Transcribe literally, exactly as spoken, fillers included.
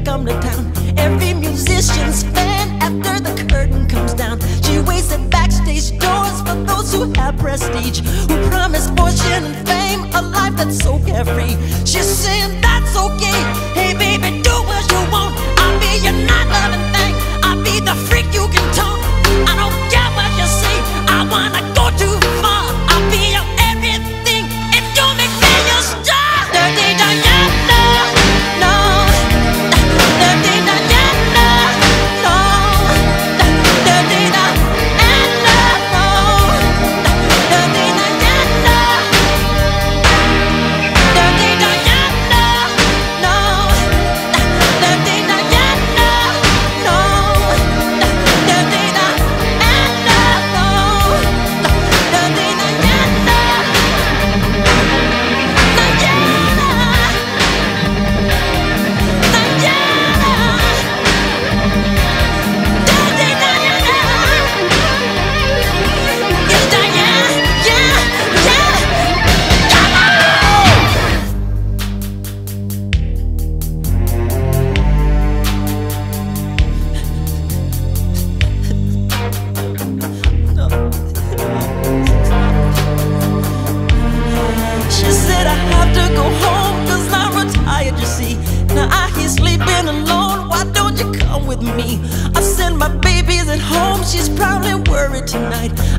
come to town. Every musician's fan after the curtain comes down. She waits at backstage doors for those who have prestige, who promise fortune and fame, a life that's so carefree. She's saying that's okay. Hey baby, do what you want. I'll be your not loving thing. I'll be the freak you can talk. I don't care what you say. I wanna go too far. I'll be your everything if you make me your star. Dirty Diana, no. Dirty Diana, no. Dirty Diana, no. Dirty Diana. Dirty Diana, no. Dirty Diana, no. Dirty Diana, no. Dirty Diana. She said I have to go home cause I'm retired, you see. Now I hear sleeping alone, why don't you come with me? I said my baby's at home, she's probably worried tonight.